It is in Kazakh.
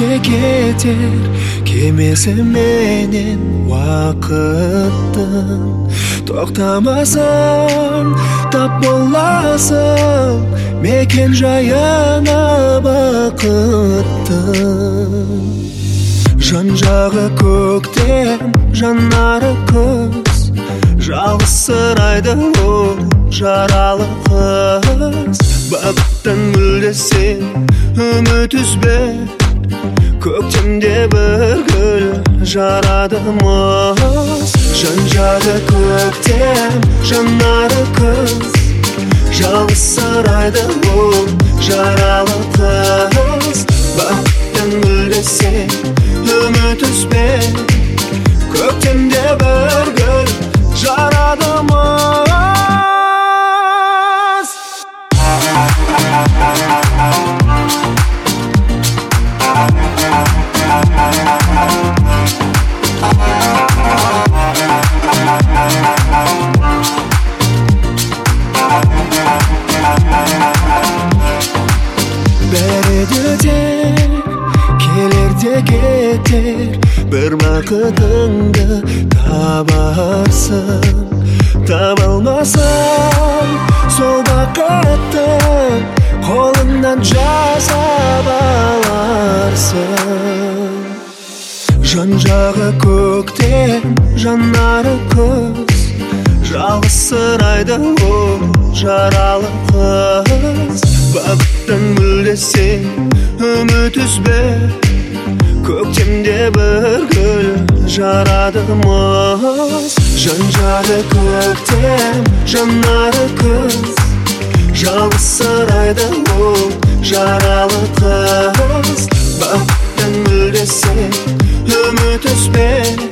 кетер кемесі менен уақыттың, тоқтамасаң тап боласың мекен жайына бақыттың. Жан жағы көктем, жанары күз, жалғыз сырайды ол жаралы қыз. Бақыттан мүлде сен үміт үзбе, көктемде бір гүл жарады мұз. Жан жағы көктем, жанары күз, жалғыз сырайды ол жаралы қыз. Бақыттан мүлде сен үміт үзбе, көктемде бір гүл жарады мұз. Бәрі де келер де кетер, бір бақытыңды табарсың. Таба алмасаң сол бақытты қолыңнан жасап аларсың. Жан жағы көктем, жанары күз, жалғыз сырайды ол жаралы қыз. Бақыттан мүлде сен үміт үзбе, көктемде бір гүл жарады мұз. Жан жағы көктем, жанары күз, жалғыз сырайды ол жаралы қыз. Бақыттан мүлде сен үміт үзбе,